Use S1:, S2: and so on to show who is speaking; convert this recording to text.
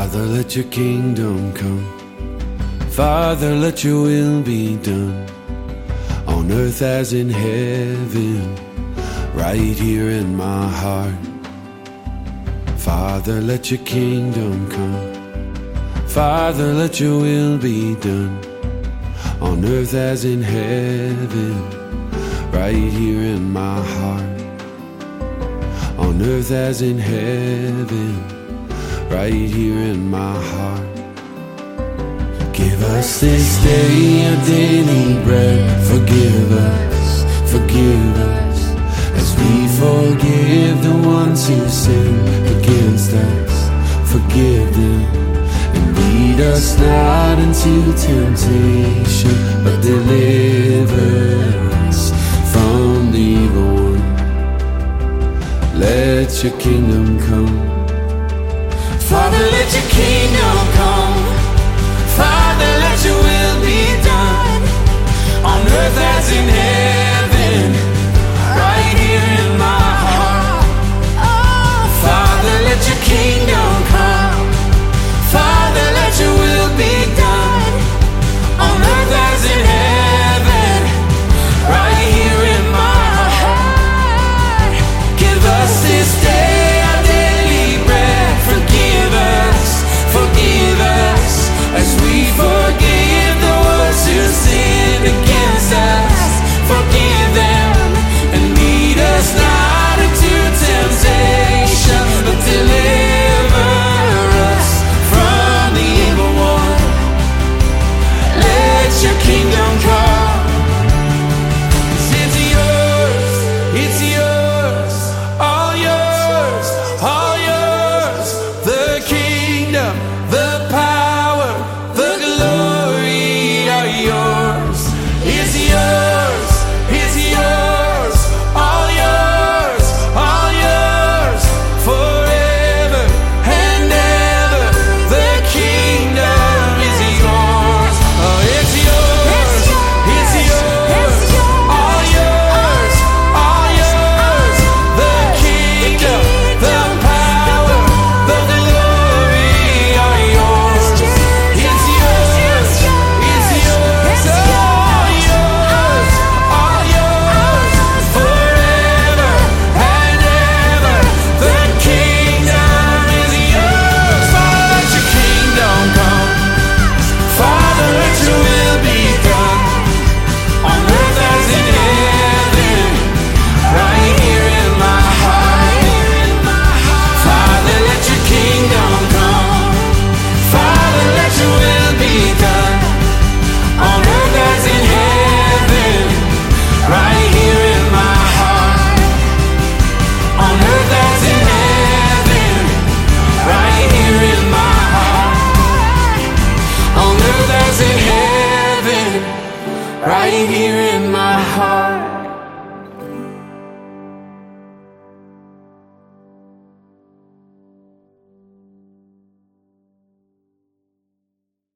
S1: Father, let your kingdom come. Father, let your will be done on earth as in heaven, right here in my heart. Father, let your kingdom come. Father, let your will be done on earth as in heaven, right here in my heart. On earth as in heaven, right here in my heart. Give us this day our daily bread. Forgive us, as we forgive the ones who sin against us. Forgive them, and lead us not into temptation, but deliver us from the evil one. Let your kingdom come. Father, let your kingdom come. Father, let your will be done on earth as in heaven, right here in my heart. Father, let your kingdom come. Father, let your will be done on earth as in heaven, right here in my heart. Give us this day our daily bread. Forgive us, as we forgive the ones who sin against us. Forgive them, and lead us not into temptation, but deliver us from the evil one. Let your kingdom come. 'Cause it's yours, all yours, all yours. The kingdom, the power, the glory are yours. It's yours, all yours, all yours, forever and ever. The kingdom is yours. Oh, it's yours, all yours, all yours. The kingdom, the power, the glory are yours. It's yours, all yours, forever and ever. The kingdom is yours. Father, let your kingdom come. Father, let your will be done on earth as in heaven, right here in my heart. Father, let your kingdom come. Father, let your will be done on earth as in heaven, right here in my heart. On earth as in heaven, right here in my heart. On earth as in heaven, right here in my heart.